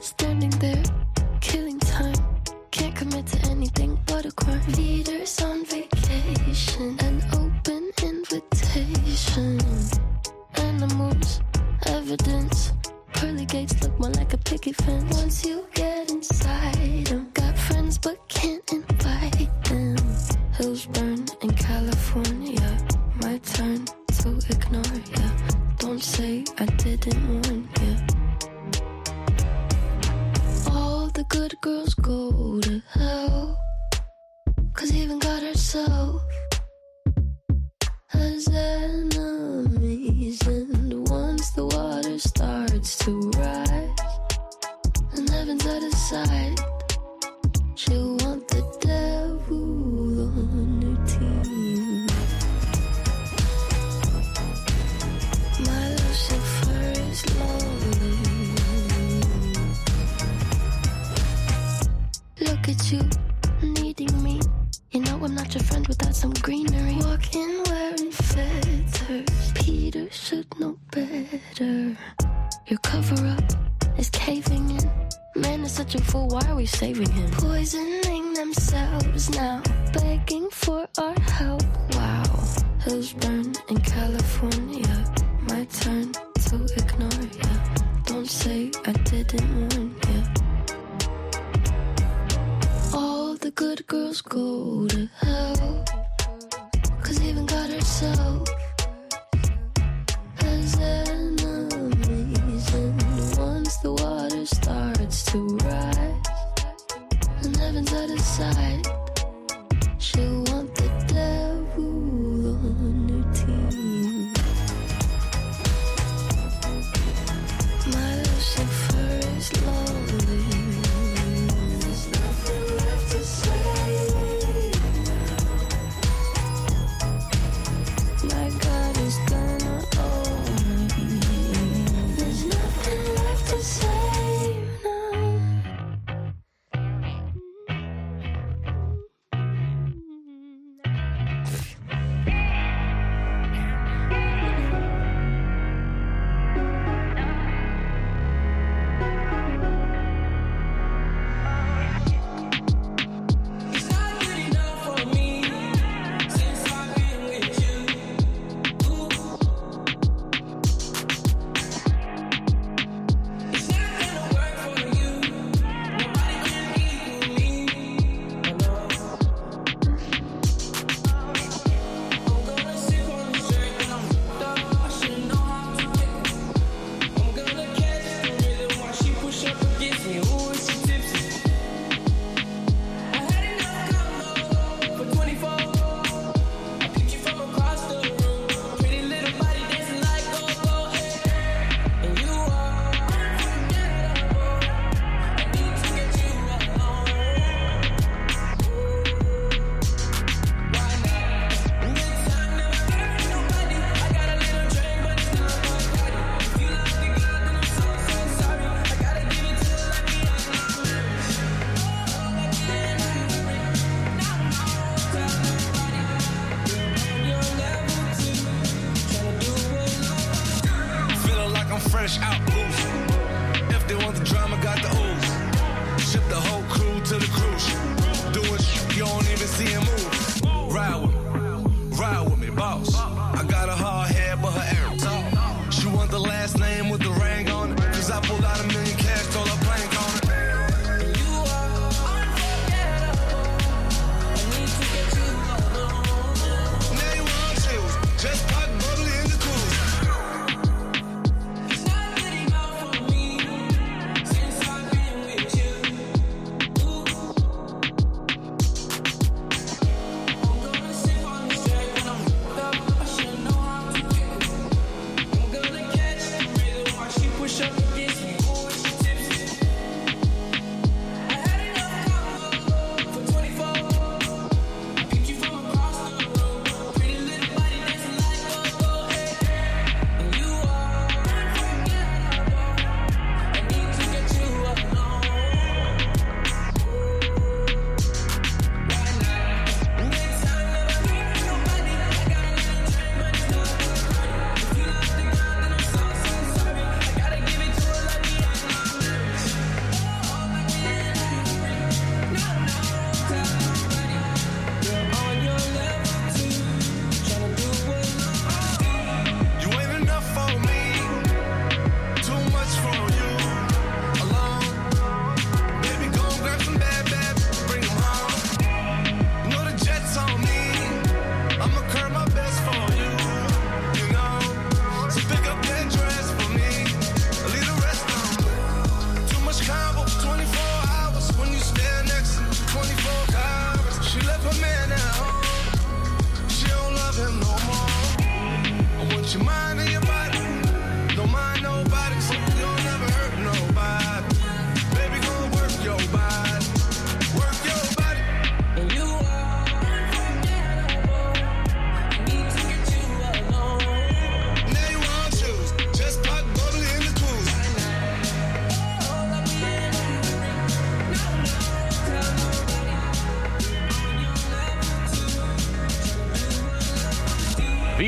standing there, killing time. Can't commit to anything but a crime. Leaders on vacation, an open invitation. Animals, evidence. Pearly gates look more like a picket fence. Once you get inside them, got friends but can't invite them. Hills burn in California, my turn to ignore ya. Don't say I didn't warn ya. All the good girls go to hell, 'cause even God herself has enemies. And once the water starts to rise and heaven's out of sight, she'll want the devil on her team. My Lucifer is lonely. Look at you, needing me. You know I'm not your friend without some greenery. Walking wearing feathers, Peter should know better. Your cover-up is caving in. Man is such a fool, why are we saving him? Poisoning themselves now, begging for our help. Wow, hills burn in California, my turn to ignore ya. Don't say I didn't warn ya. All the good girls go to hell, 'cause even God herself has enemies. And once the water starts to rise and heaven's out of sight, she'll want the devil on her team. My Lucifer is lonely. There's nothing left to say. My God is gonna own me. There's nothing left to say now.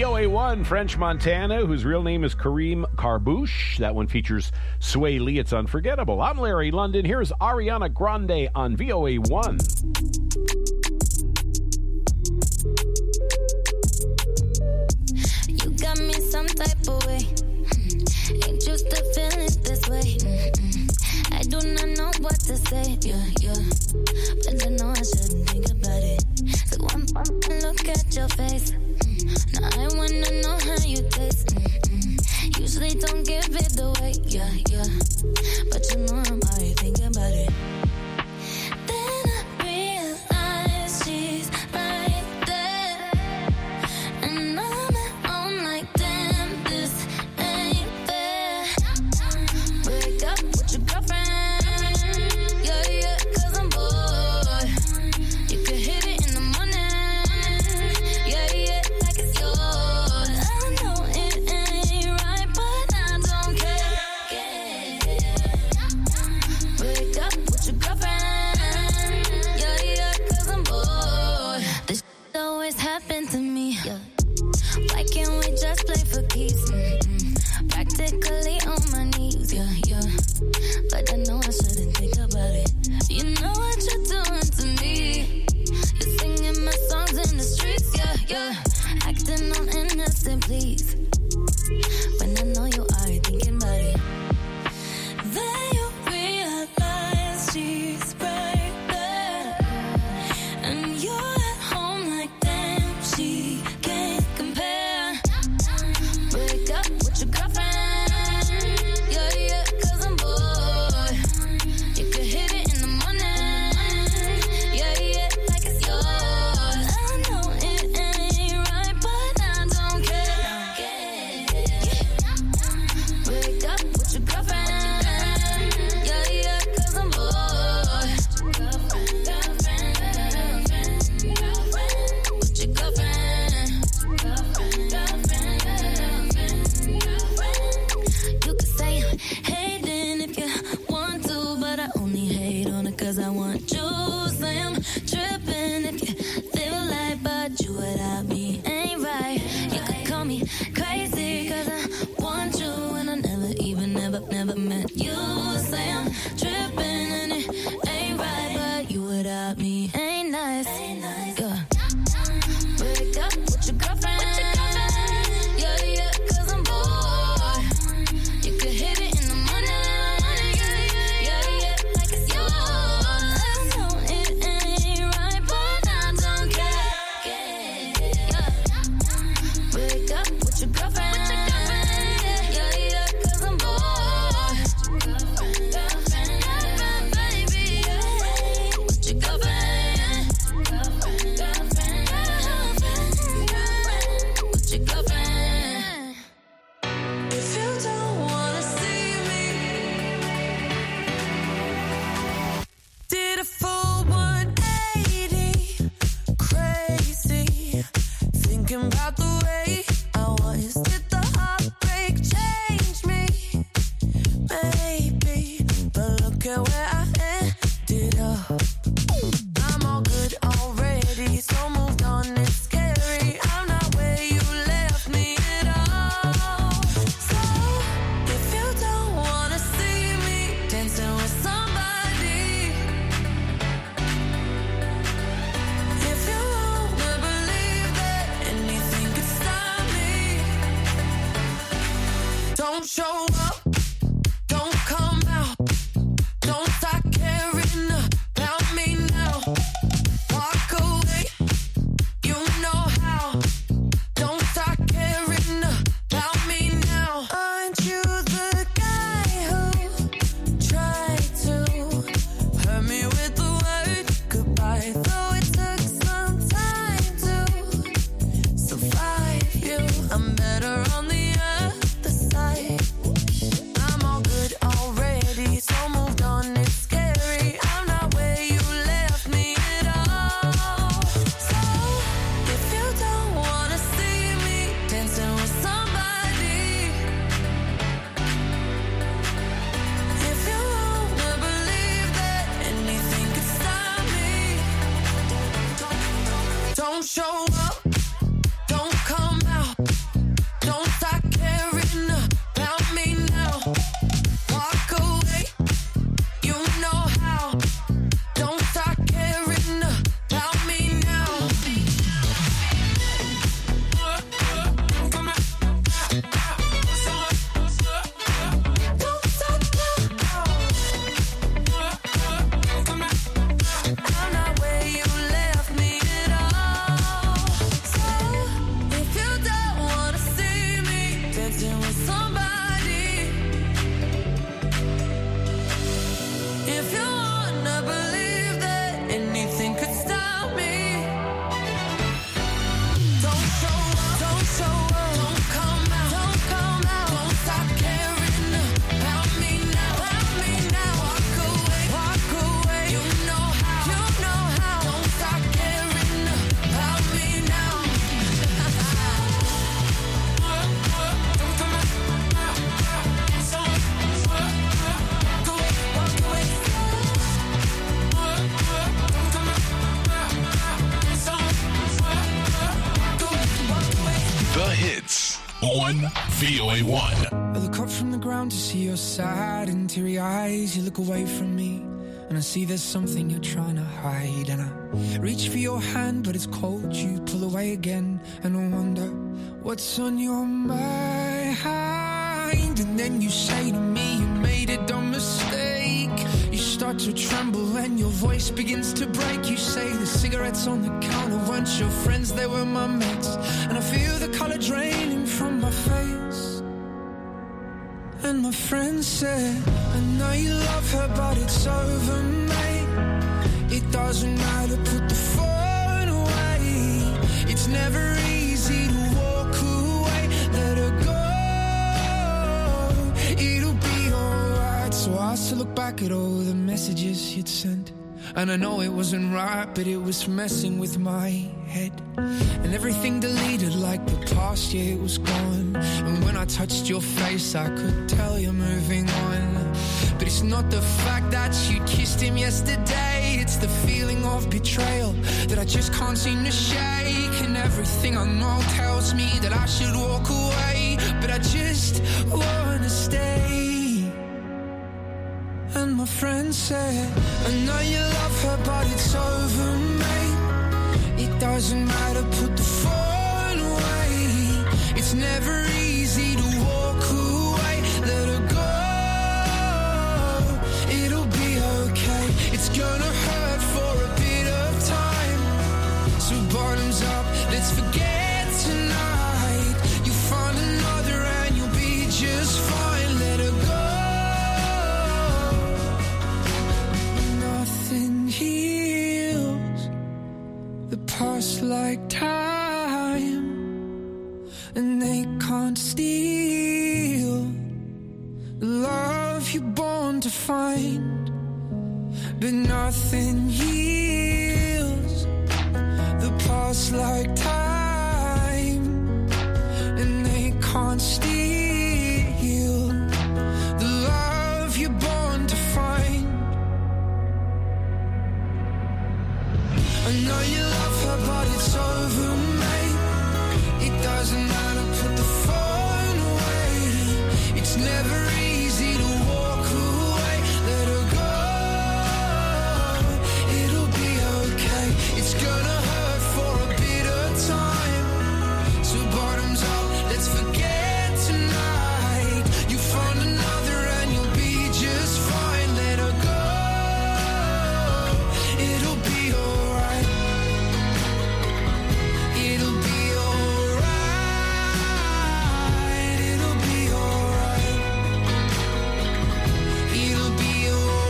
VOA1, French Montana, whose real name is Kareem Carbouche. That one features Sway Lee. It's unforgettable. I'm Larry London. Here's Ariana Grande on VOA1. You got me some type of way. Ain't used to feeling this way. I do not know what to say. Yeah. But I know I shouldn't think about it. So one look at your face. Now I wanna know how you taste. Usually don't give it away. Yeah. But you know I'm already thinking about it. Then I realize she's right there. And I'm at home like, damn, this ain't fair. Break up with your girlfriend. Yeah, 'cause I'm bored. You could hit it in the morning. Yeah, like it's yours. I know it ain't right, but I don't care. Break up with your girlfriend. Yeah, 'cause I'm bored. This always happened to me. Why can't we just play for keeps? Practically on my knees, yeah. But I know I shouldn't think about it. You know what you're doing to me. You're singing my songs in the streets, yeah. Acting all innocent, please. When I know you are thinking about it. Then you realize she's right there. And you're at home like, damn, she can't compare. Break up with your girlfriend. Yeah, 'cause I'm bored. You could hit it in the morning. Yeah, like it's yours. I know it ain't right, but I don't care. Break up with your girlfriend. Yeah, 'cause I'm bored. With your girlfriend. You could say I'm hating if you want to, but I only hate on it 'cause I want you. Say I'm tripping if you feel like, but you without me ain't right. You could call me crazy 'cause I want you, and I never met you. Say I'm tripping and it ain't right, but you without me ain't nice. Yeah. Break up with your girlfriend. Yeah, 'cause I'm bored. You could hit it in the morning. Yeah, like it's yours. I know it ain't right, but I don't care. Yeah. Break up with your girlfriend. Yeah, 'cause I'm bored. Girlfriend, baby. With your girlfriend. With your girlfriend. If you don't wanna see me, did a full 180, crazy, thinking about the way I was. Did the heartbreak change me? Maybe, but look at where I ended up. I'm all good already, so moved on, it's scary. I'm not where you left me at all. So, if you don't wanna see me dancing with somebody, if you wanna believe that anything could stop me, don't show up, don't come out, don't stop. VOA1. I look up from the ground to see your sad and teary eyes. You look away from me, and I see there's something you're trying to hide. And I reach for your hand, but it's cold. You pull away again, and I wonder what's on your mind. And then you say to me, you made a dumb mistake. You start to tremble and your voice begins to break. You say the cigarettes on the counter weren't your friends, they were my mates. And I feel the color draining from my face. And my friend said, I know you love her, but it's over, mate. It doesn't matter, put the phone away. It's never easy to walk away. Let her go, it'll be alright. So I still look back at all the messages you'd sent, and I know it wasn't right, but it was messing with my head. And everything deleted like the past, yeah, it was gone. And when I touched your face, I could tell you're moving on. But it's not the fact that you kissed him yesterday, it's the feeling of betrayal that I just can't seem to shake. And everything I know tells me that I should walk away, but I just wanna stay. And my friend said, I know you love her, but it's over, mate. It doesn't matter, put the phone away. It's never easy to walk away. Let her go, it'll be okay. It's gonna hurt for a bit of time. So bottoms up, let's forget tonight. You'll find another and you'll be just fine. Let her go. Nothing heals the past like time, and they can't steal the love you're born to find. But nothing heals the past like time, and they can't steal the love you're born to find. I know you love her, but it's over, mate. It doesn't matter, put the phone away. It's never easy to walk away. Let her go, it'll be okay. It's gonna hurt for a bit of time. So bottoms up, let's forget tonight. You found another and you'll be just fine. Let her go, it'll be alright. It'll be alright. It'll be alright. It'll be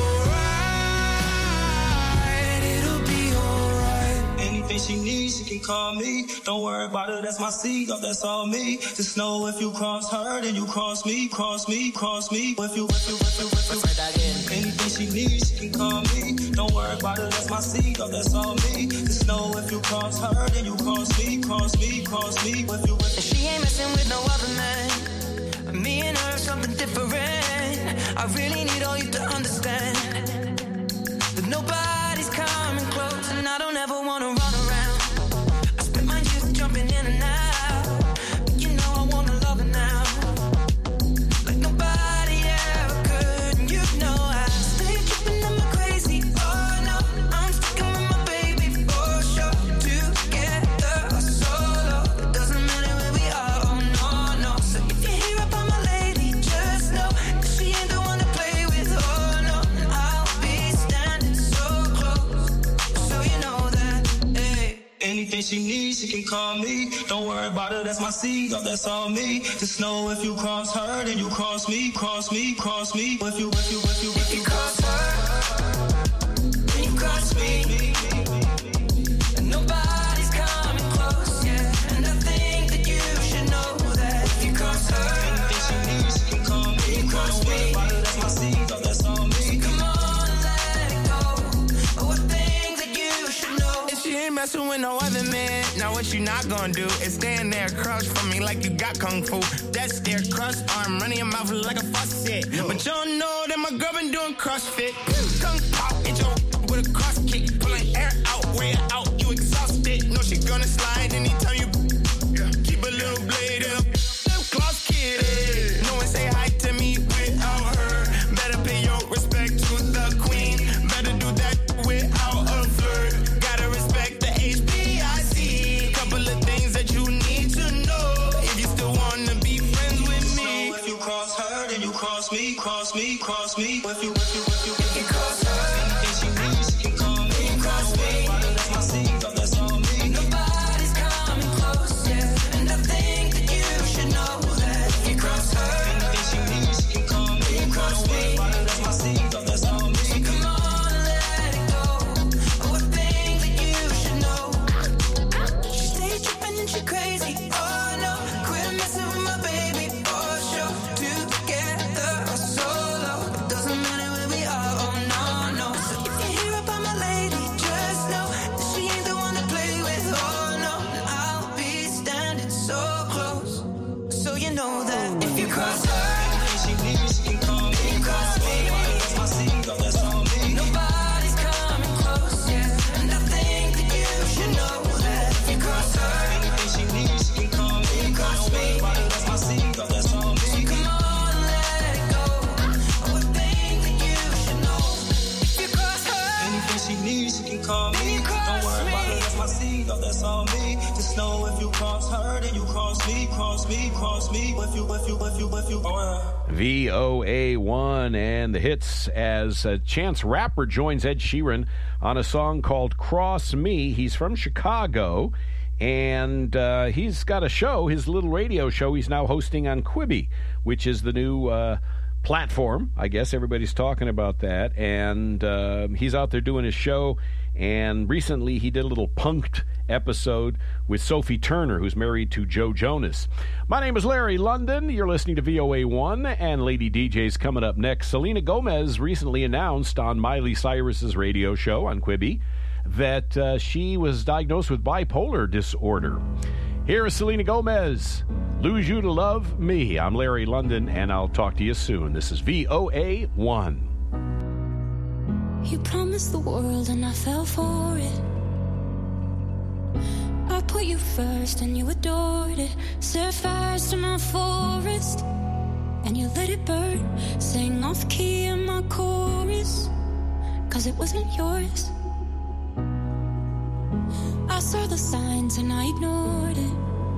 alright. It'll be alright. Anything she needs, she can call me. Don't worry about it, that's my seed, oh, that's all me. Just know if you cross her, then you cross me, cross me, cross me. If you. Anything she needs, she can call me. Don't worry about it, that's my seed, oh, that's all me. Just know if you cross her, then you cross me, cross me, cross me. If you. She ain't messing with no other man. Me and her, something different. I really need all you to understand that nobody's coming close, and I don't ever wanna run around. I spent my years jumping in and out, but you know I wanna love her now, like nobody ever could. And you know I stay tripping on my crazy. Oh no, I'm sticking with my baby for sure. Together or solo, it doesn't matter where we are. Oh no, no. So if you hear about my lady, just know that she ain't the one to play with. Oh no, and I'll be standing so close, so you know that. Hey. Anything she needs, she can call me. Don't worry about it, that's my seed, oh, that's all me. Just know if you cross her, then you cross me, cross me, cross me. If you Cross her, then you cross me, and nobody's coming close, yeah. And I think that you should know that if you cross her, anything she needs, she can call me. you cross Don't worry me. about it, that's my seed, oh, that's all me. Come on and let it go. Oh, I think that you should know. If she ain't messing with no other man, now what you not gonna do is stand there across from me like you got kung fu. That's their cross arm running your mouth like a faucet. But you don't know that my girl been doing CrossFit. Kung pop, hit your with a cross kick, pulling air out, way out, you exhausted. No, she gonna slide anytime you keep a little blade up. Them claws kid. please, you can call me. Don't worry about it, that's my seed, oh, that's all me. Just know if you cross her, then you cross me, cross me, cross me. If you, VOA1 and the hits as Chance Rapper joins Ed Sheeran on a song called Cross Me. He's from Chicago, and he's got a show, his little radio show he's now hosting on Quibi, which is the new platform. I guess everybody's talking about that. And he's out there doing his show. And recently he did a little punked episode with Sophie Turner, who's married to Joe Jonas. My name is Larry London. You're listening to VOA1, and Lady DJ's coming up next. Selena Gomez recently announced on Miley Cyrus's radio show on Quibi that she was diagnosed with bipolar disorder. Here is Selena Gomez, Lose You to Love Me. I'm Larry London, and I'll talk to you soon. This is VOA1. You promised the world and I fell for it. I put you first and you adored it. Set fires to my forest and you let it burn. Sang off key in my chorus, 'cause it wasn't yours. I saw the signs and I ignored it.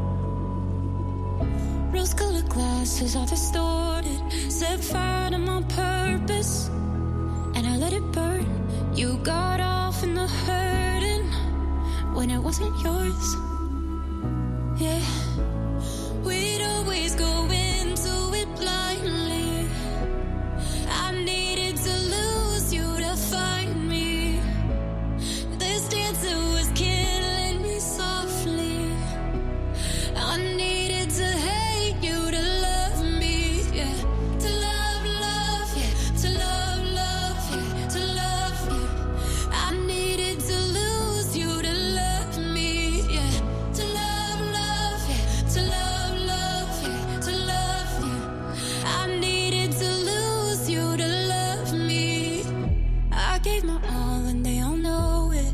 Rose-colored glasses are distorted. Set fire to my purpose and I let it burn. You got off in the hurting when it wasn't yours. Yeah, we'd always go into it blindly. I needed to lose you to find me. This dancer was killing me softly. I needed to hate you to love me. Yeah, to love, yeah, to love, yeah, to love you. I needed to lose you to love me. Yeah, to love, yeah, to love, yeah, to love you. I needed to lose you to love me. I gave my all and they all know it.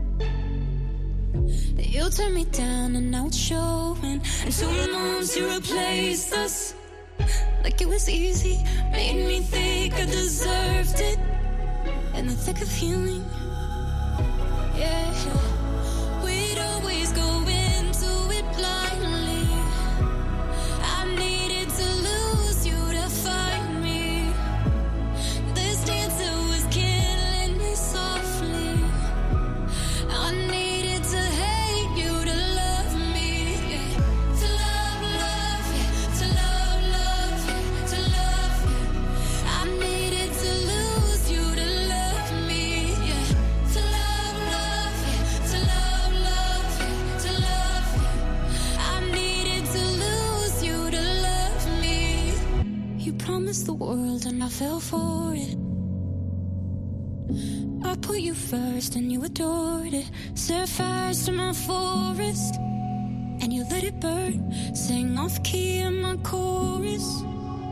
You turned me down and now it's showing. And 2 months you replaced us like it was easy. Made me think I deserved it in the thick of healing. Yeah, we'd always go into it blindly. I needed to lose you to find me. This dancer was killing me softly. I needed to hate you to love me. Yeah, to love, yeah, to love, yeah, to love you. I needed to lose you to love me. Yeah, to love, yeah, to love, yeah, to love you. I needed to lose you to love me. You promised the world and I fell for it. I put you first and you adored it. Set fires to my forest and you let it burn. Sang off key in my chorus.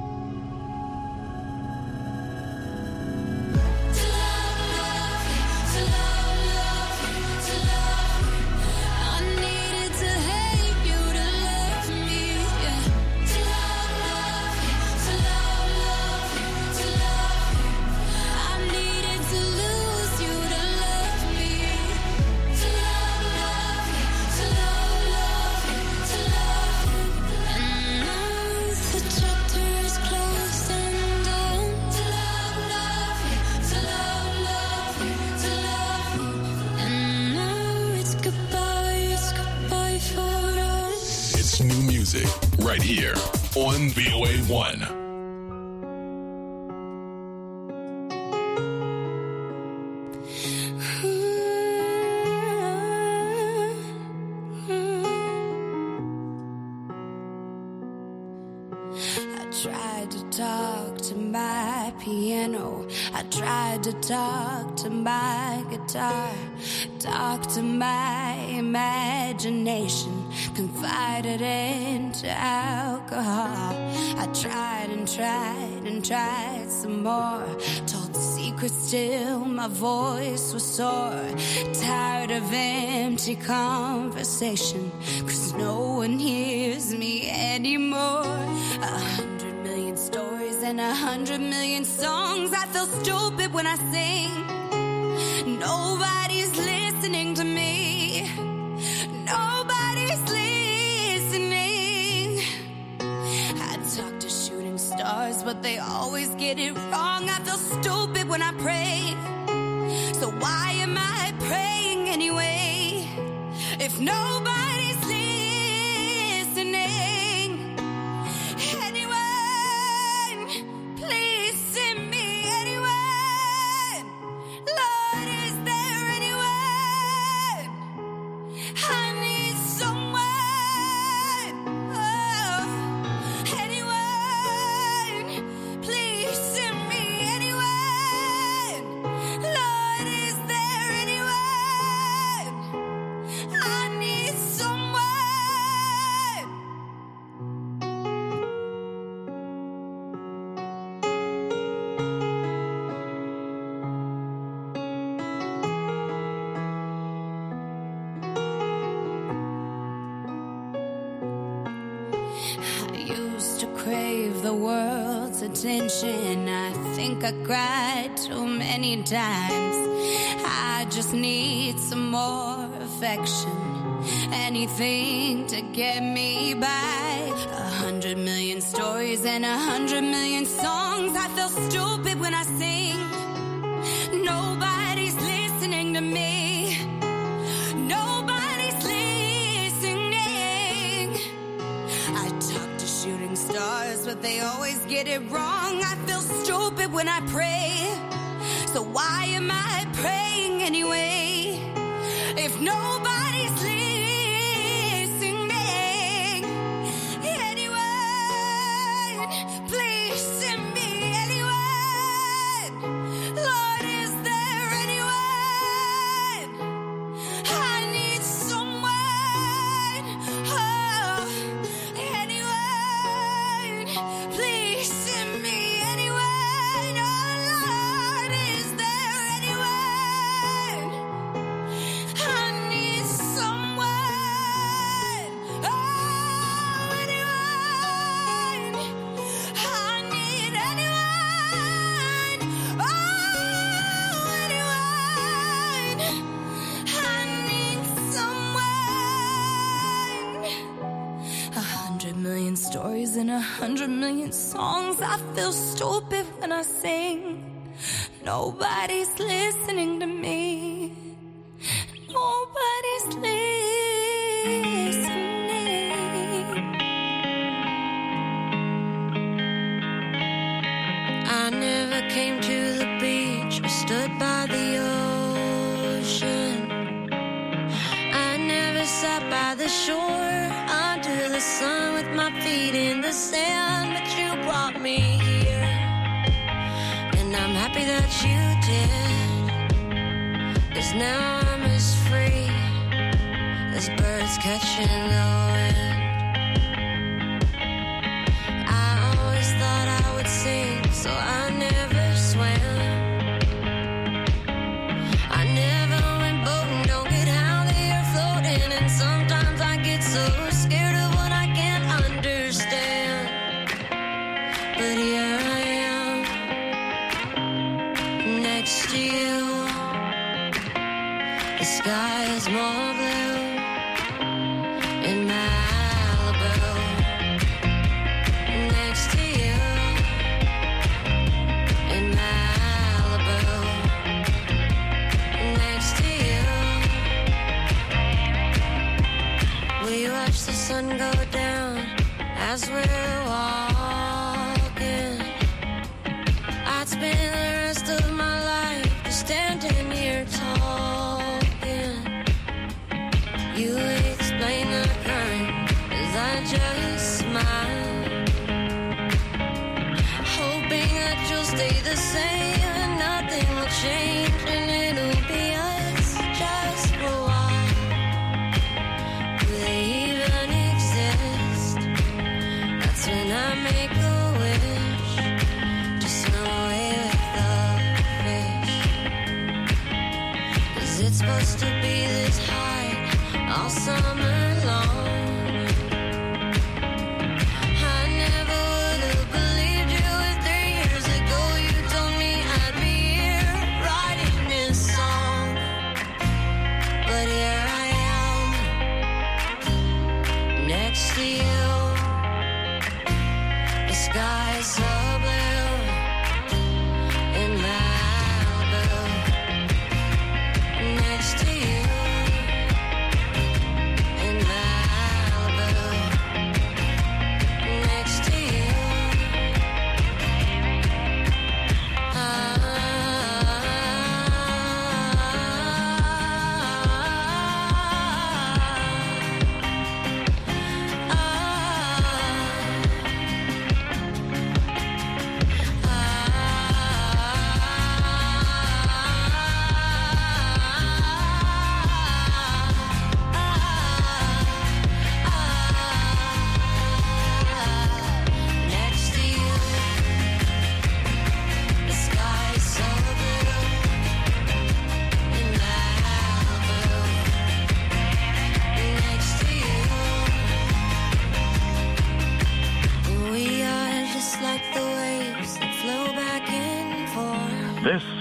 To love, to love, to love. I needed to hate you to love me. Yeah. To love, to love, to love. I needed to lose you to love me. To love, to love, to love. And now the chapter is closed and done. To love, to love, to love. And now it's goodbye for us. It's new music right here on VOA1. I tried to talk to my piano. I tried to talk to my guitar. Talk to my imagination. Confided into alcohol. I tried and tried and tried some more. Told secrets till my voice was sore. Tired of empty conversation, 'cause no one hears me anymore. 100 million stories and 100 million songs. I feel stupid when I sing. Nobody's listening to me. Nobody's listening. I talk to shooting stars, but they always get it wrong. I feel stupid when I pray. So why am I praying anyway? If nobody's listening, anyone, please send me anyone. Lord, is there anyone? I need someone. Oh, anyone, please send me anyone. Lord, is there anyone? I need someone. I used to crave the world's attention. I think I cried too many times. I just need some more affection. Anything to get me by. 100 million stories and 100 million songs. I feel stupid when I sing. Nobody's listening to me. Nobody's listening. I talk to shooting stars, but they always get it wrong. I feel stupid when I pray. So why am I praying anyway? If nobody's listening, anyone, please send me anyone. Lord, is there anyone? I need someone. Oh, anyone, please send me anyone. Oh, Lord, is there anyone? I need someone. Oh, anyone. I need anyone. Oh, anyone. I need someone. 100 million stories and 100 million songs. I feel stupid when I sing. Nobody's listening to me. Nobody's listening. I never came to the beach or stood by the ocean. I never sat by the shore under the sun with my feet in the sand, but you brought me here, and I'm happy that you did, 'cause now I'm as free as birds catching the wind. I always thought I would sing, so I never swam. I never went boating, don't get how they are floating, and sometimes I get so scared of what I can't understand. But here I am, next to you. The sky is more blue in Malibu. Next to you in Malibu. Next to you. We watch the sun go down as we're walking. I'd spend the rest of my life just standing here talking. You explain the current as I just smile, hoping that you'll stay the same and nothing will change, and it'll be us just for a while. Do they even exist? That's when I make a wish, just swim away with the fish. 'Cause it's supposed to be this high all summer long. I never would have believed you if 3 years ago you told me I'd be here writing this song.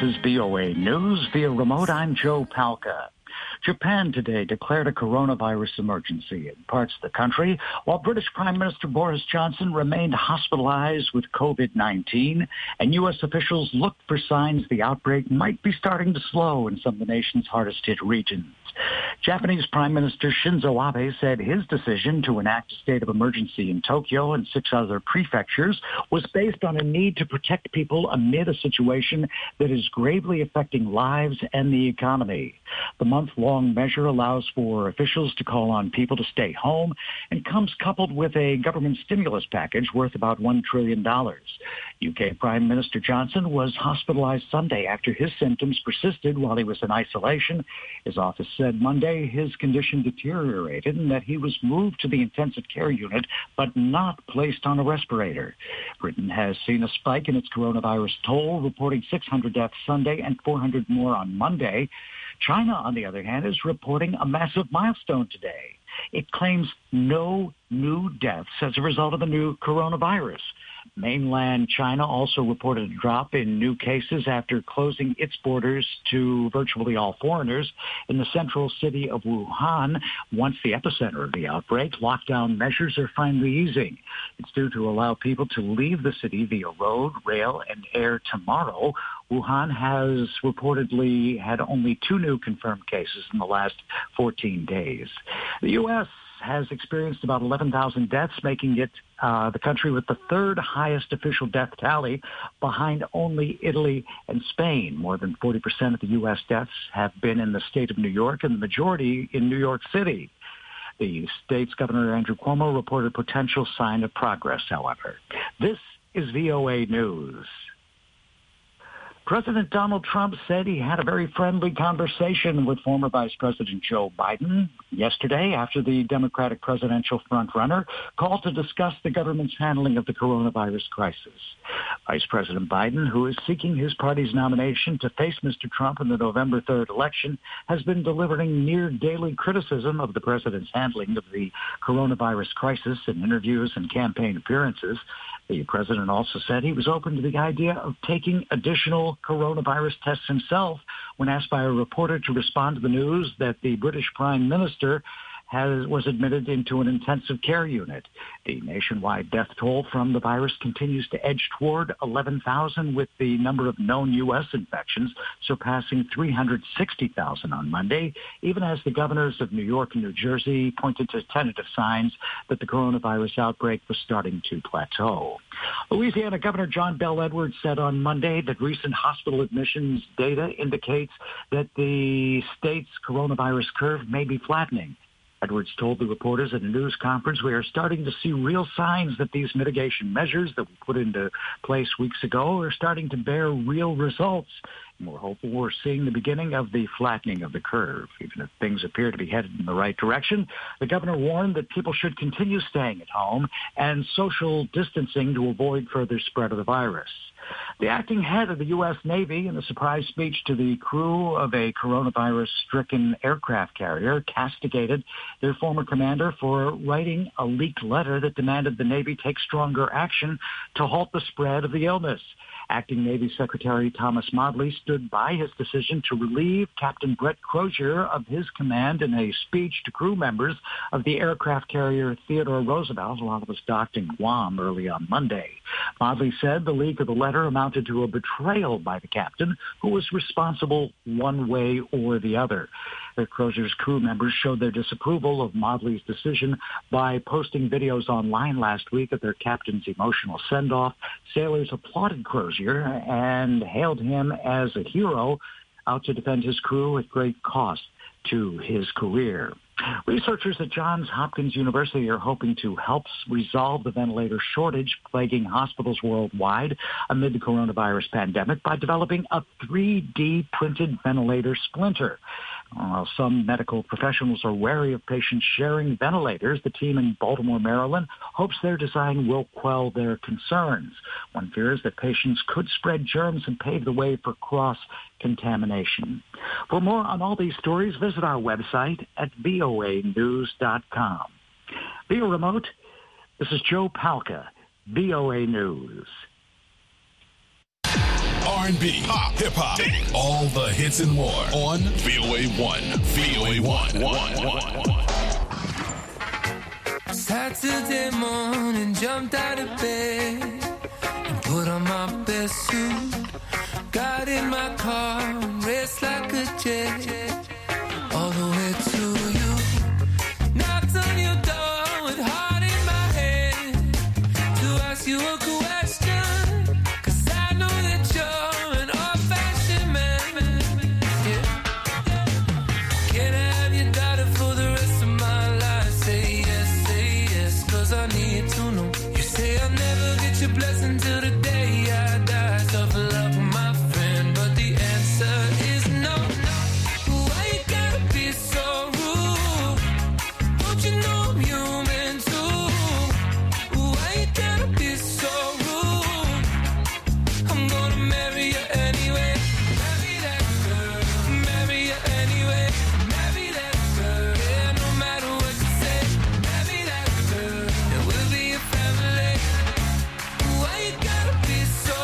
is VOA News. Via remote, I'm Joe Palca. Japan today declared a coronavirus emergency in parts of the country, while British Prime Minister Boris Johnson remained hospitalized with COVID-19, and U.S. officials looked for signs the outbreak might be starting to slow in some of the nation's hardest-hit regions. Japanese Prime Minister Shinzo Abe said his decision to enact a state of emergency in Tokyo and 6 other prefectures was based on a need to protect people amid a situation that is gravely affecting lives and the economy. The month-long measure allows for officials to call on people to stay home and comes coupled with a government stimulus package worth about $1 trillion. UK Prime Minister Johnson was hospitalized Sunday after his symptoms persisted while he was in isolation. His office said Monday his condition deteriorated and that he was moved to the intensive care unit but not placed on a respirator. Britain has seen a spike in its coronavirus toll, reporting 600 deaths Sunday and 400 more on Monday. China, on the other hand, is reporting a massive milestone today. It claims no new deaths as a result of the new coronavirus. Mainland China also reported a drop in new cases after closing its borders to virtually all foreigners. In the central city of Wuhan, once the epicenter of the outbreak, lockdown measures are finally easing. It's due to allow people to leave the city via road, rail, and air tomorrow. Wuhan has reportedly had only 2 new confirmed cases in the last 14 days. The U.S. has experienced about 11,000 deaths, making it the country with the 3rd highest official death tally, behind only Italy and Spain. More than 40% of the U.S. deaths have been in the state of New York, and the majority in New York City. The state's Governor Andrew Cuomo reported potential sign of progress, however. This is VOA News. President Donald Trump said he had a very friendly conversation with former Vice President Joe Biden yesterday after the Democratic presidential frontrunner called to discuss the government's handling of the coronavirus crisis. Vice President Biden, who is seeking his party's nomination to face Mr. Trump in the November 3rd election, has been delivering near daily criticism of the president's handling of the coronavirus crisis in interviews and campaign appearances. The president also said he was open to the idea of taking additional coronavirus tests himself when asked by a reporter to respond to the news that the British Prime Minister was admitted into an intensive care unit. The nationwide death toll from the virus continues to edge toward 11,000, with the number of known U.S. infections surpassing 360,000 on Monday, even as the governors of New York and New Jersey pointed to tentative signs that the coronavirus outbreak was starting to plateau. Louisiana Governor John Bel Edwards said on Monday that recent hospital admissions data indicates that the state's coronavirus curve may be flattening. Edwards told the reporters at a news conference, "We are starting to see real signs that these mitigation measures that we put into place weeks ago are starting to bear real results. And we're hopeful we're seeing the beginning of the flattening of the curve." Even if things appear to be headed in the right direction, the governor warned that people should continue staying at home and social distancing to avoid further spread of the virus. The acting head of the U.S. Navy, in a surprise speech to the crew of a coronavirus-stricken aircraft carrier, castigated their former commander for writing a leaked letter that demanded the Navy take stronger action to halt the spread of the illness. Acting Navy Secretary Thomas Modly stood by his decision to relieve Captain Brett Crozier of his command in a speech to crew members of the aircraft carrier Theodore Roosevelt while it was docked in Guam early on Monday. Modly said the leak of the letter amounted to a betrayal by the captain, who was responsible one way or the other. Crozier's crew members showed their disapproval of Modly's decision by posting videos online last week of their captain's emotional send-off. Sailors applauded Crozier and hailed him as a hero out to defend his crew at great cost to his career. Researchers at Johns Hopkins University are hoping to help resolve the ventilator shortage plaguing hospitals worldwide amid the coronavirus pandemic by developing a 3D printed ventilator splinter. While some medical professionals are wary of patients sharing ventilators, the team in Baltimore, Maryland, hopes their design will quell their concerns. One fears that patients could spread germs and pave the way for cross-contamination. For more on all these stories, visit our website at voanews.com. Via remote, this is Joe Palca, VOA News. R&B, pop, hip-hop, all the hits and more on VOA1. VOA1. Saturday morning, jumped out of bed and put on my best suit. Got in my car and raced like a jet all the way to you. Knocked on your door with heart in my head to ask you a question, 'cause I know that you're an old-fashioned man. Yeah. Can I have your daughter for the rest of my life? Say yes, 'cause I need to know. You say I'll never get your blessing till the day I die. Tough luck, my friend, but the answer is no. Why you gotta be so rude? Don't you know I'm human too? Why you gotta be so rude? I'm gonna marry you anyway. Marry that girl. Marry you anyway. Marry that girl. Yeah, no matter what you say. Marry that girl. And we'll be a family. Why you gotta be so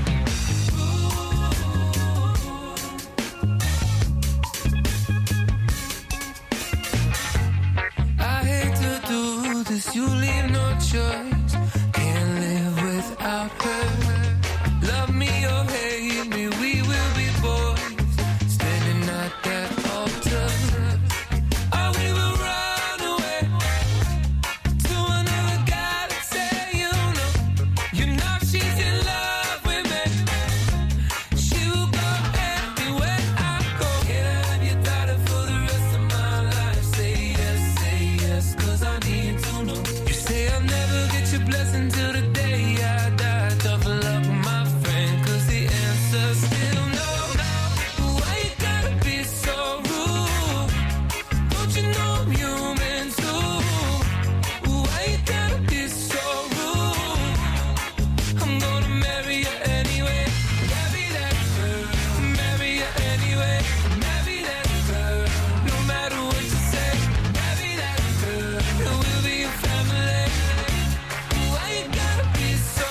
I hate to do this, you leave no choice. Can't live without her. Love me or hate me, we will be boys. Standing at that altar. Or we will run away to another galaxy, you know. You know she's in love with me. She will go everywhere I go. Can I have your daughter for the rest of my life? Say yes, 'cause I need to know. You say I'll never get your blessing till the day I die. Tough luck, my friend, 'cause the answer's still no. Why you gotta be so rude? Don't you know I'm human too? Why you gotta be so rude? I'm gonna marry you anyway. Marry that girl. Marry you anyway. Marry that girl. No matter what you say. Marry that girl. And we'll be a family. Why you gotta be so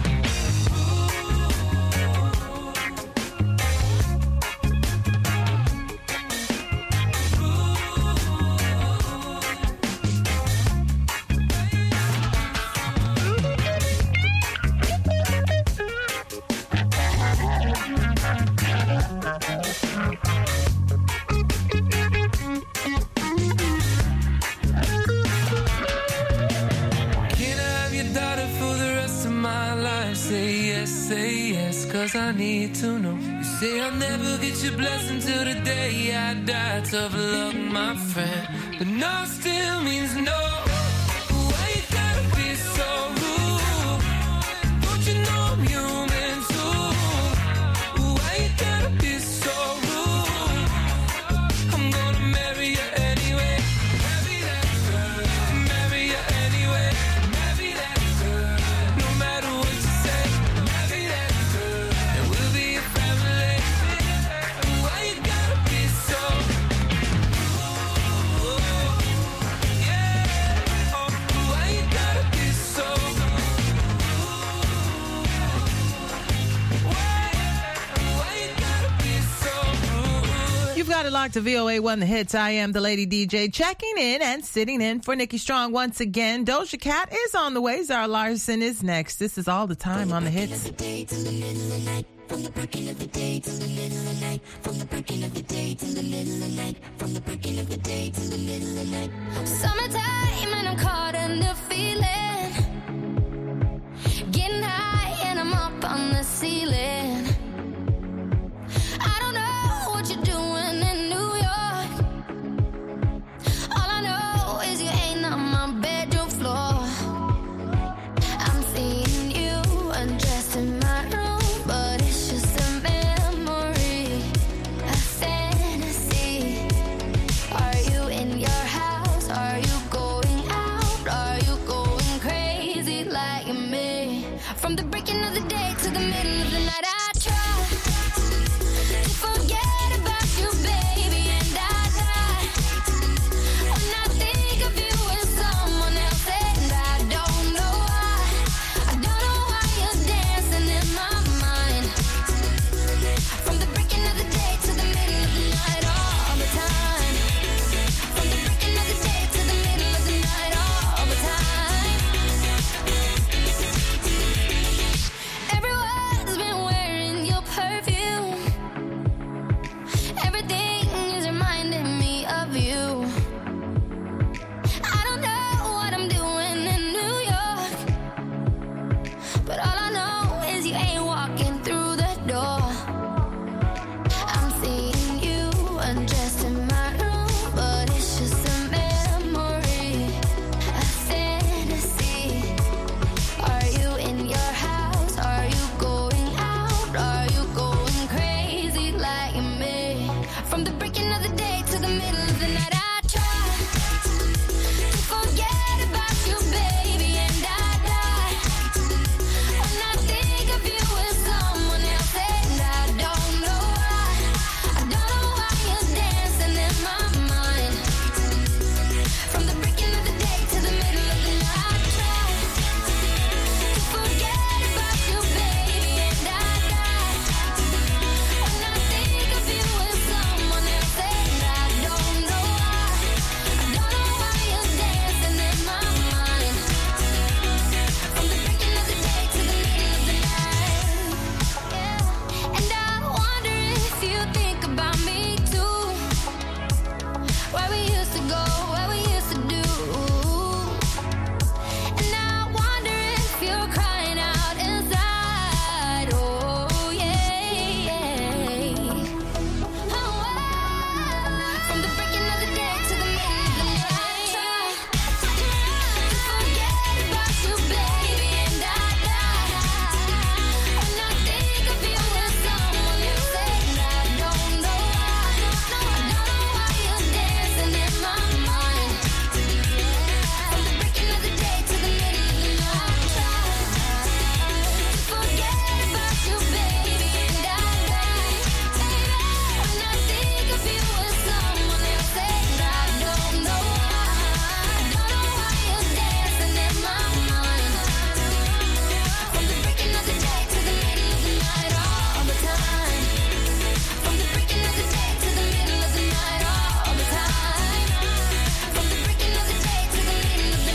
Can I have your daughter for the rest of my life? Say yes, 'cause I need to know. You say I'll never get your blessing till the day I die. Tough luck, my friend, but no still means no. Why you gotta be so rude? Don't you know I'm human too? Why you gotta be so rude? I'm gonna marry you anyway. Marry that girl. Marry you anyway. Marry that girl. No matter what you say. Marry that girl. And we'll be a family. Why you gotta be so yeah. Oh, why you gotta be so why you gotta be so rude? You've got it locked to VOA1 The Hits. I am the Lady DJ, checking in and sitting in for Nikki Strong once again. Doja Cat is on the way. Zara Larson is next. This is All the Time on The Hits. From the breaking of the day till the middle of the night. From the breaking of the day till the middle of the night. From the breaking of the day till the middle of the night. Summertime and I'm caught in the feeling. Getting high and I'm up on the ceiling. I don't know what you're doing in New York. All I know is you ain't on my bedroom floor. I'm seeing you undressed in my room, but it's just a memory, a fantasy. Are you in your house? Are you going out? Are you going crazy like me? From the breaking of the day to the middle of the night, From the breaking of the day to the middle of the night, I try to forget about you, baby, and I die when I think of you with someone else, and I don't know why. I don't know why you're dancing in my mind. From the breaking of the day to the middle of the night, I try to forget about you, baby, and I die when I think of you with someone else, and I don't know why. I don't know why you're dancing in my mind. From the breaking of the day to the middle of the night, yeah. And I wonder if you think about me too. Where we used to go, where we used to do. And I wonder if you're crying out inside. Oh yeah. From the breaking of the day to the middle of the night, try to forget about you, baby, and I die when I think of you with someone else, and I don't know why. I don't know why you're dancing in my mind. From the breaking of the day to the middle of the night, try to forget about you, baby, and I die when I think of you with someone else, and I don't know why. I don't know why you're dancing in my mind. From the breaking of the day to the middle of the night, all the time. From the breaking of the day to the middle of the night, all the time. From the breaking of the day to the middle of the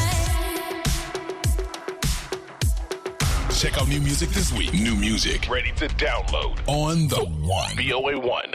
night. Check out new music this week. New music ready to download on the One. VOA One.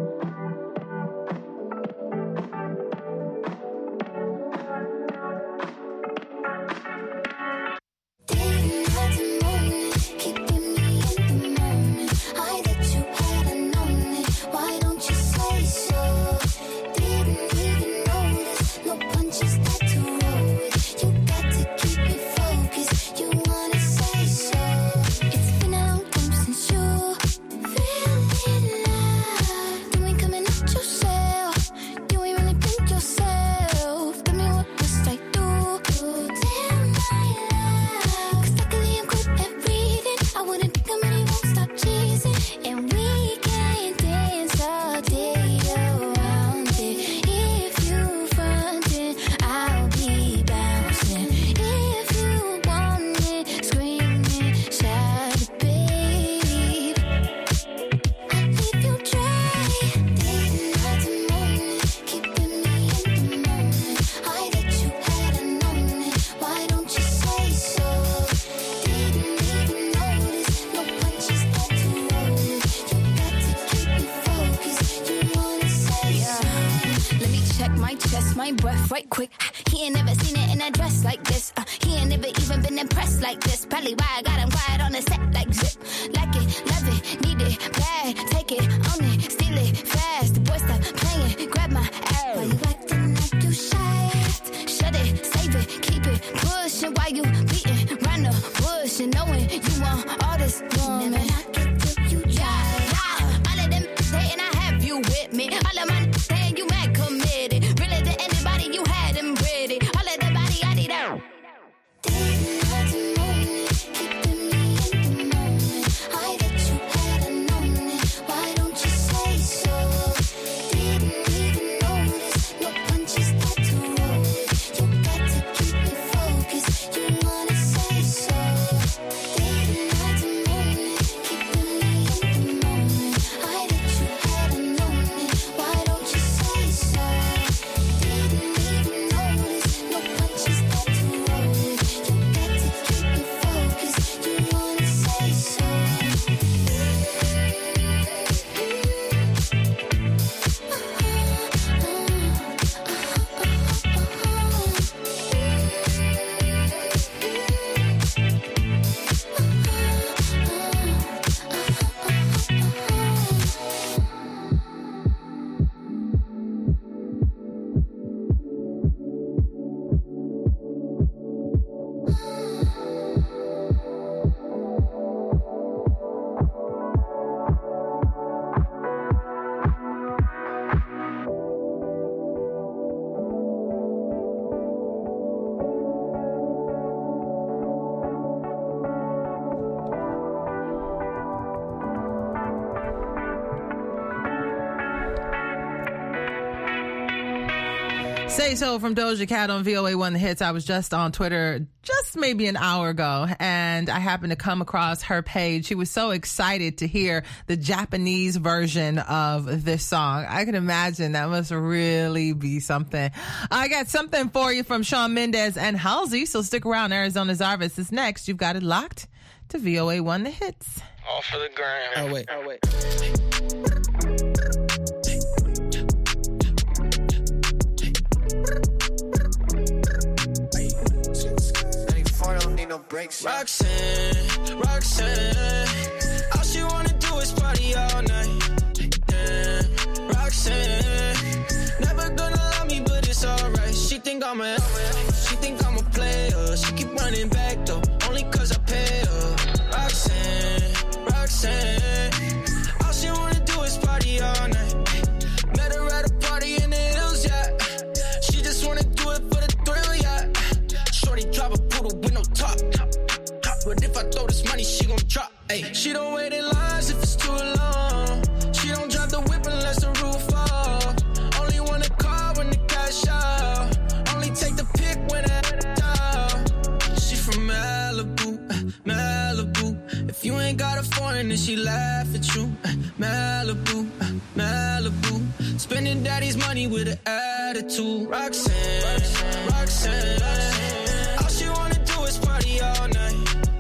Keeping me in the moment. I that you hadn't known it. Why don't you say so? Didn't even notice. No punches that to roll with. You got to keep me focused. You wanna say so? It's been a long time since you feeling love. You ain't coming at yourself. You ain't really think yourself. Tell me what must I do? Tell my love. 'Cause luckily I'm good at reading. I wouldn't think I'm really won't stop chasing. And we can dance all day around it. If you frontin', I'll be bouncing. If you want it, screaming, shout it, babe. I'd leave you dry. Day, night, and morning, keeping me in the moment. I that you hadn't known it. Why don't you say so? Didn't even notice. No punches that to roll with. You got to keep me focused. You wanna say so? Let me check my chest, my breath right quick. He ain't never seen it in a dress like this. He ain't never even been impressed like this. Probably why I got him quiet on the set like zip. Like it, love it, need it, bad. Take it, own it, steal it, fast. The boy stop playing, grab my ass. Why you acting like you shy? Shut it, save it, keep it pushing. Why you beating round the bush and knowing you want all this woman? Never knock it till you try. All of them saying I have you with me. All of my saying you mad committed. Really to anybody you had them ready. All of the body I need out. Day, night, and morning, keeping me in the moment. I that you hadn't known it. Why don't you say so? Didn't even notice. No punches that to roll with. You got to keep me focused. You wanna say so? Day, night, and morning, keeping me in the moment. I that you hadn't known it. Why don't Say So from Doja Cat on VOA1 The Hits. I was just on Twitter just maybe an hour ago, and I happened to come across her page. She was so excited to hear the Japanese version of this song. I can imagine that must really be something. I got something for you from Shawn Mendes and Halsey, so stick around. Arizona's Arvis is next. You've got it locked to VOA1 The Hits. All for the gram. Oh, wait. No breaks. Roxanne, all she wanna do is party all night. Yeah. Roxanne, never gonna love me, but it's alright. She think I'm a player. She keep running back though, only cause I pay her. Roxanne, all she wanna do is party all night. Met her at a party in the hills, yeah. She just wanna do it for the thrill, yeah. Shorty drive a poodle with no top. But if I throw this money, she gon' drop. Ay. She don't wait in lines if it's too long. She don't drive the whip unless the roof fall. Only want a car when the cash out. Only take the pick when it's out. She from Malibu. If you ain't got a foreign, then she laugh at you. Malibu. Spending daddy's money with an attitude. Roxanne. All she wanna do is party all night.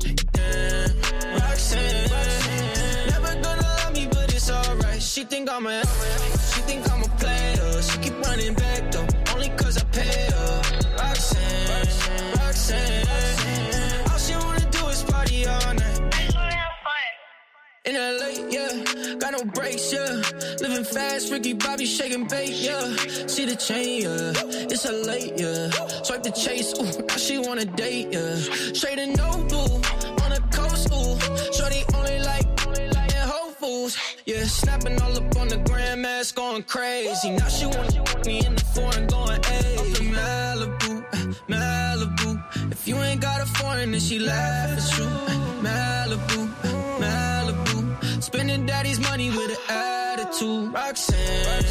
Roxanne, never gonna love me, but it's alright. She think I'm a player. She keep running back though, only cause I pay her. Roxanne, all she wanna do is party all night. In LA, yeah, got no brakes, yeah. Living fast, Ricky Bobby shaking bait, yeah. See the chain, yeah, it's a late, yeah. Swipe the chase, ooh, now she wanna date, yeah. Straight and no blue, on the coast, ooh. Shorty only like in Whole Foods, yeah. Snapping all up on the grandmas, going crazy. Now she wanna me in the foreign, going ayy. Up in Malibu. If you ain't got a foreign, then she laugh at you. Malibu. Spending daddy's money with an attitude. Roxanne,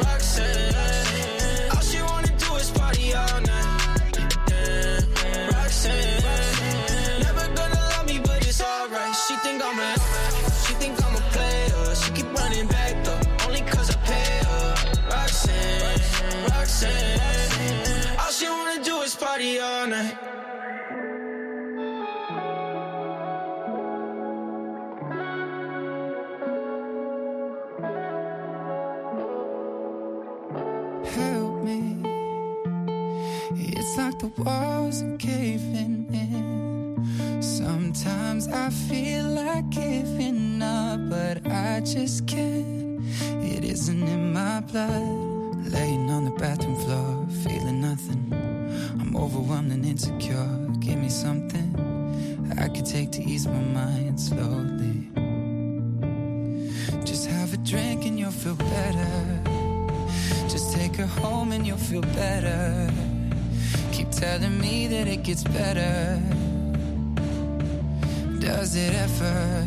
all she wanna do is party all night. Yeah. Roxanne, never gonna love me, but it's alright. She think I'm a player. She keep running back though, only cause I pay her. Roxanne, all she wanna do is party all night. It's like the walls are caving in. Sometimes I feel like giving up, but I just can't. It isn't in my blood. Laying on the bathroom floor, feeling nothing. I'm overwhelmed and insecure. Give me something I could take to ease my mind slowly. Just have a drink and you'll feel better. Just take her home and you'll feel better. Keep telling me that it gets better. Does it ever?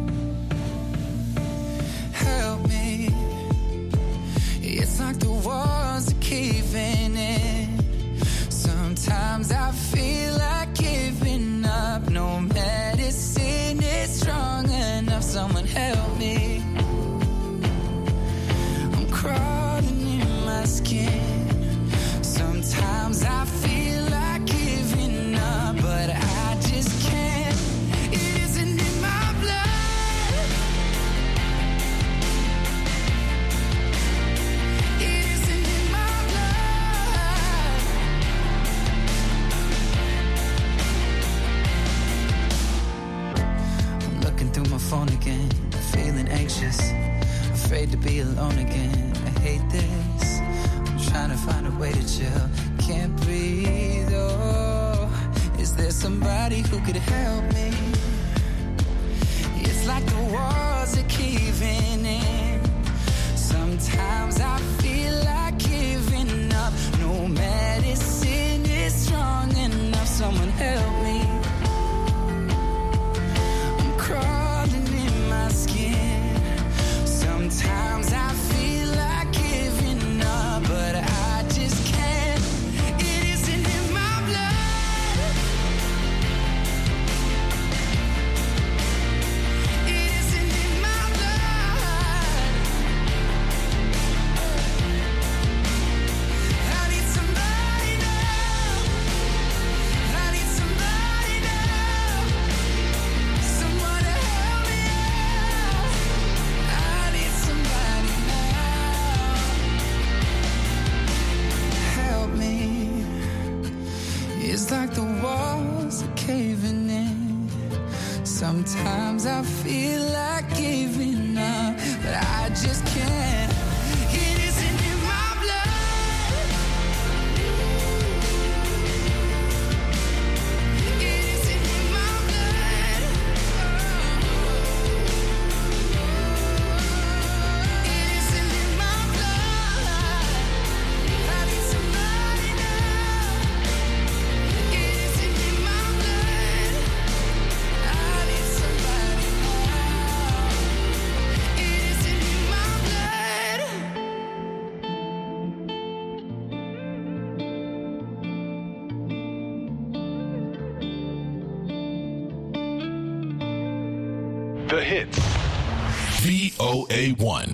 Help me. It's like the walls are caving in. Sometimes I feel like giving up. No medicine is strong enough. Someone help me. I'm crawling in my skin. Sometimes I feel like giving up, but I just can't. It isn't in my blood. It isn't in my blood. I'm looking through my phone again, feeling anxious, afraid to be alone again. I hate this. Trying to find a way to chill, can't breathe, oh. Is there somebody who could help me? It's like the walls are caving in. Sometimes I feel like giving up. No medicine is strong enough. Someone help me. I'm crawling in my skin. Sometimes I feel like giving up, but I just can't. Sometimes I feel like giving up, but I just can't. It isn't in my blood. It isn't in my blood. It isn't in my blood. I need somebody now. It isn't in my blood. I need somebody now. It isn't in my blood. The hits. VOA1.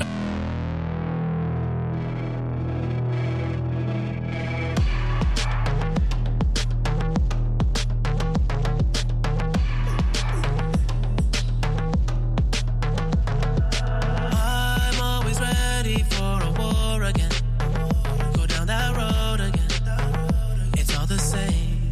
I'm always ready for a war again. Go down that road again. It's all the same.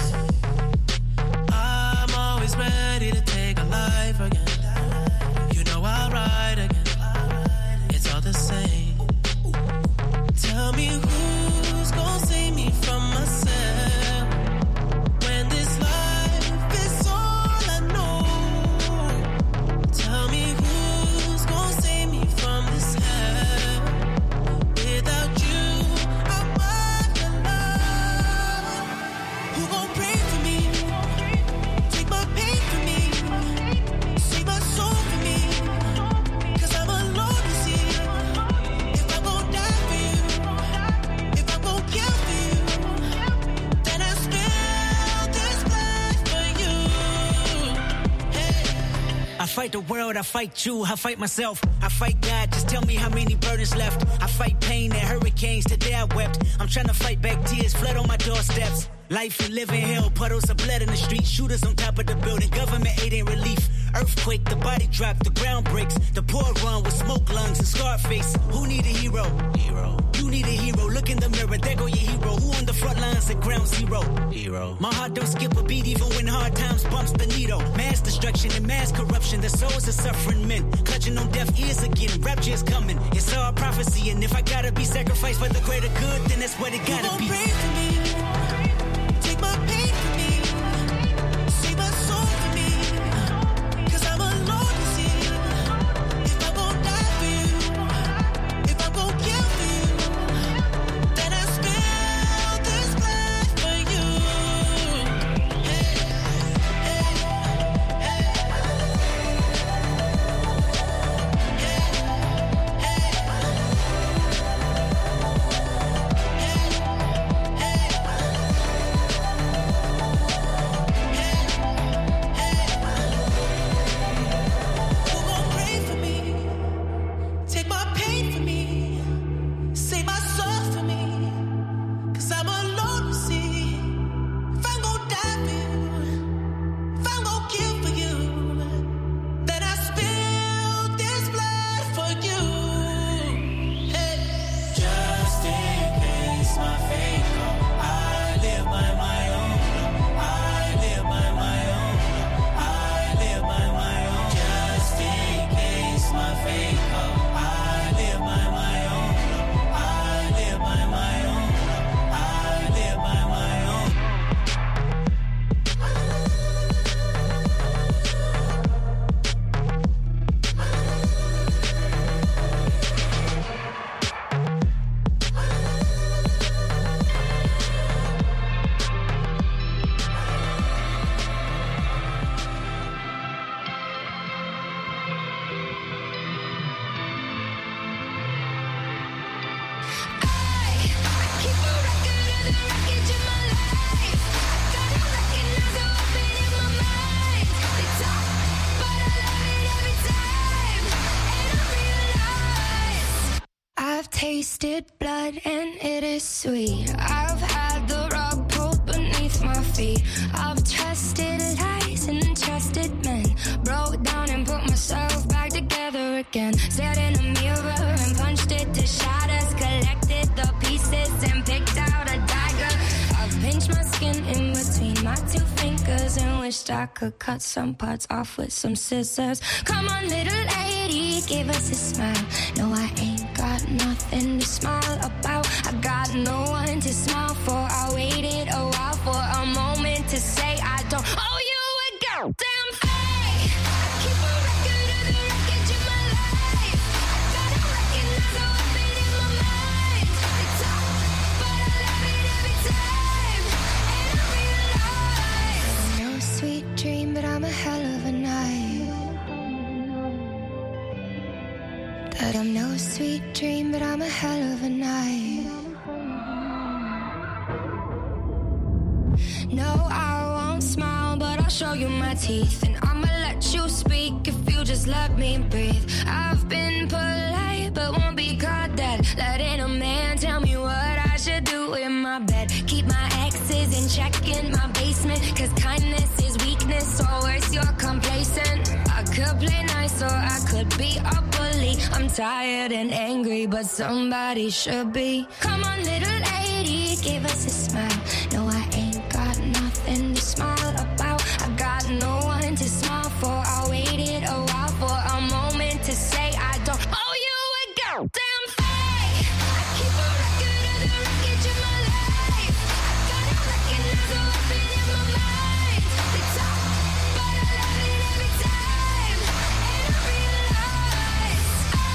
I'm always ready to take a life again. You know I'll ride again. It's all the same. Tell me who's gonna save me from myself when this life is all I know. Tell me who's gonna save me from this hell. Without you, I'm alone. Who gon' pray for me? Take my pain for me. Save my soul for me. 'Cause I'm alone to see. If I'm gon' die for you, if I'm gon' kill for you, then I spill this blood for you. I fight the world, I fight you, I fight myself, I fight God, just tell me how many burdens left. I fight pain and hurricanes, today I wept. I'm trying to fight back tears, flood on my doorsteps. Life you live in hell, puddles of blood in the street, shooters on top of the building, government aid ain't relief. Earthquake, the body drop, the ground breaks, the poor run with smoke lungs and scarred face. Who need a hero? You need a hero, look in the mirror, there go your hero. Who on the front lines at ground zero? My heart don't skip a beat even when hard times bumps the needle. Mass destruction and mass corruption, the souls of suffering men. Clutching on deaf ears again, rapture is coming. It's all prophecy, and if I gotta be sacrificed for the greater good, then that's what it gotta be. Pray for me. Take my pain for me. Save my soul for me. 'Cause I'm alone to see. If I'm gon' die for you, if I'm gon' kill for you, then I spill this blood for you. Who gon' pray for me? Take my pain for me. Save my soul for me. 'Cause I'm alone to see. If I'm gon' die for you, if I'm gon' kill for you, then I spill this blood for you. Hey. Just in case my fate come, I live by my own. I live by my own. I live by my own. Just in case my fate come, I live by my own. I live by my own. I live by my own. Keep a record of the wreckage of my life. Gotta recognize how I've been in my mind. They talk, but I love it every time. And I realize I've tasted blood and it is sweet. I've had the rug pulled beneath my feet. I've trusted lies and trusted men. Broke down and put myself back together again. Stared in a mirror and punched it to shatters. Collected the pieces and picked out a dagger. I've pinched my skin in between my two fingers and wished wished I could cut some parts off with some scissors. Come on, little lady, give us a smile. No, I ain't got nothing to smile about. I got no one to smile for. I waited a while for a moment to say I don't owe you a goddamn thing. I keep a record of the wreckage of my life. Gotta recognize how I've been in my mind. It's tough, but I love it every time. And I realize no sweet dream, but I'm a hell of a night. That I'm no sweet dream, but I'm a hell of a night. No, I won't smile, but I'll show you my teeth. And I'ma let you speak if you just let me breathe. I've been polite, but won't be caught dead. Letting a man tell me what I should do in my bed. Keep my exes in check in my basement. Cause kindness is weakness, or worse, you're complacent. I could play nice, or I could be a bully. I'm tired and angry, but somebody should be. Come on, little lady, give us a smile. No, I ain't got nothing to smile about. I got no one to smile for. I waited a while for a moment to say I don't owe you a goddamn thing. I keep a record of the wreckage of my life. Gotta recognize how I've been in my mind. It's tough, but I love it every time. And I realize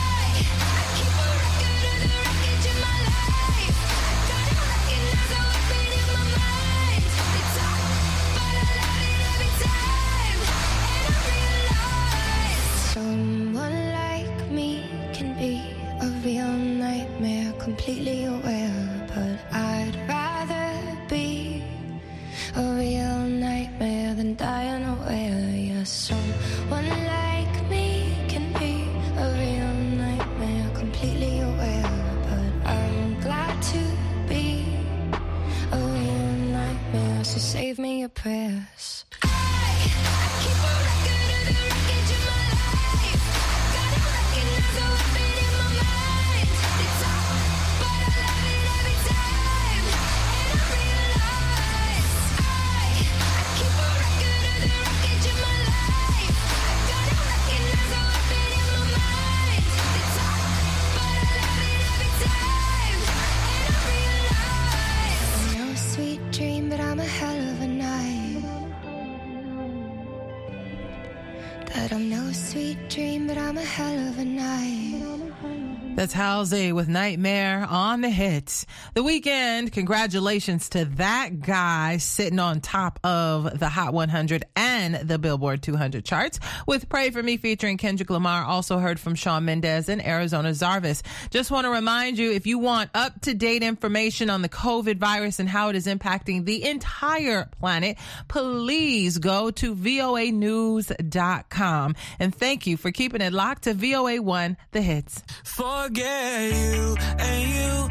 I keep a record of the wreckage of my life. Gotta recognize how I've been in my mind. It's tough, but I love it every time. And I realize someone like me can be a real nightmare, completely aware. But I'd rather be a real nightmare than die unaware. Yeah, someone like me can be a real nightmare, completely aware. But I'm glad to be a real nightmare, so save me your prayers. I keep a record of the wreckage of my life. Gotta recognize how I've been in my mind. It's tough, but I love it every time. And I realize I keep a record of the wreckage of my life. Gotta recognize how I've been in my mind. It's tough, but I love it every time. And I realize I'm no sweet dream, but I'm a hell of a night. That I'm no sweet dream, but I'm a hell of a night. That's Halsey with Nightmare on the Hits. The Weeknd, congratulations to that guy sitting on top of the Hot 100 and the Billboard 200 charts with Pray For Me featuring Kendrick Lamar. Also heard from Shawn Mendes and Arizona Zarvis. Just want to remind you, if you want up-to-date information on the COVID virus and how it is impacting the entire planet, please go to voanews.com. And thank you for keeping it locked to VOA1 The Hits. Forget you and you